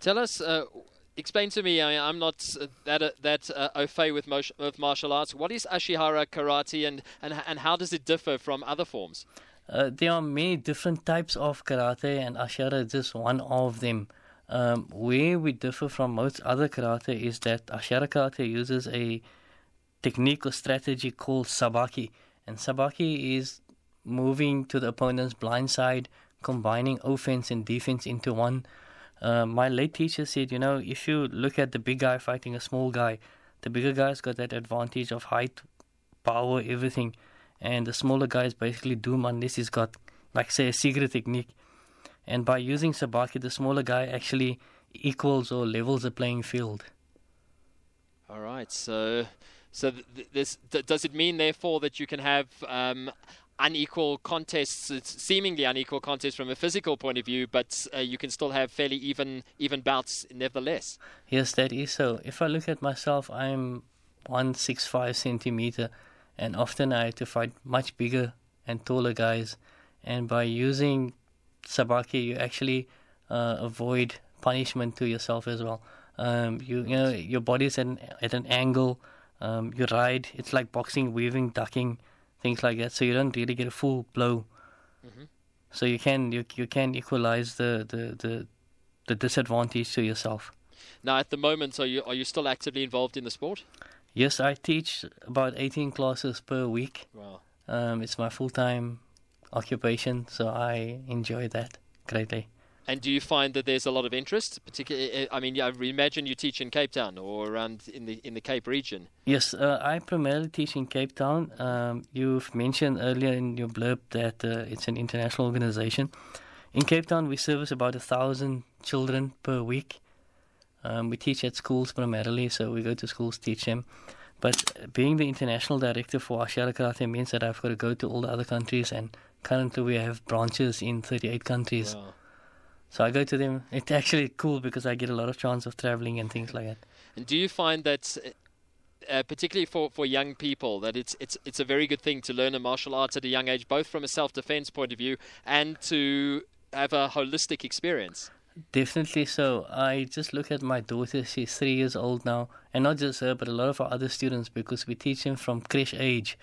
Tell us, explain to me. I'm not that au fait with martial arts. What is Ashihara karate, and how does it differ from other forms? There are many different types of karate, and Ashihara is just one of them. Where we differ from most other karate is that Ashihara karate uses a technique or strategy called sabaki. And sabaki is moving to the opponent's blind side, combining offense and defense into one. My late teacher said, if you look at the big guy fighting a small guy, the bigger guy's got that advantage of height, power, everything. And the smaller guy is basically doomed unless he's got, like, say, a secret technique. And by using sabaki, the smaller guy actually equals or levels the playing field. All right. So does it mean, therefore, that you can have unequal contests, seemingly unequal contests from a physical point of view, but you can still have fairly even bouts nevertheless? Yes, that is so. If I look at myself, I'm 165 centimeter, and often I have to fight much bigger and taller guys. And by using sabaki, you actually avoid punishment to yourself as well. Your body's at an angle. You ride. It's like boxing, weaving, ducking, things like that. So you don't really get a full blow. Mm-hmm. So you can equalize the disadvantage to yourself. Now, at the moment, are you still actively involved in the sport? Yes, I teach about 18 classes per week. Wow. It's my full-time occupation, so I enjoy that greatly. And do you find that there's a lot of interest? Particularly, I imagine you teach in Cape Town or around in the Cape region. Yes, I primarily teach in Cape Town. You've mentioned earlier in your blurb that it's an international organization. In Cape Town, we service about 1,000 children per week. We teach at schools primarily, so we go to schools, teach them. But being the international director for Ashihara Karate means that I've got to go to all the other countries, and currently we have branches in 38 countries. Wow. So I go to them. It's actually cool because I get a lot of chance of traveling and things like that. And do you find that, particularly for young people, that it's a very good thing to learn a martial arts at a young age, both from a self-defense point of view and to have a holistic experience? Definitely so. I just look at my daughter. She's 3 years old now. And not just her, but a lot of our other students, because we teach them from creche age.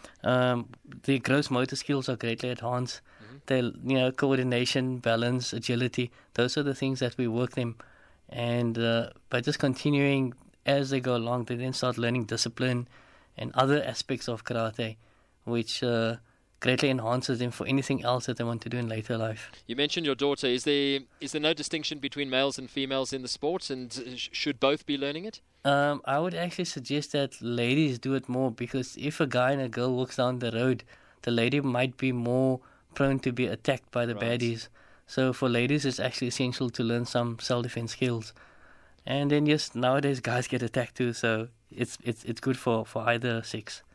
Their gross motor skills are greatly enhanced. Mm-hmm. Their, coordination, balance, agility, those are the things that we work them. And by just continuing as they go along, they then start learning discipline and other aspects of karate, which greatly enhances them for anything else that they want to do in later life. You mentioned your daughter. Is there no distinction between males and females in the sport, and should both be learning it? I would actually suggest that ladies do it more, because if a guy and a girl walks down the road, the lady might be more prone to be attacked by the baddies. So for ladies, it's actually essential to learn some self-defense skills. And then yes, nowadays guys get attacked too, so it's good for either sex.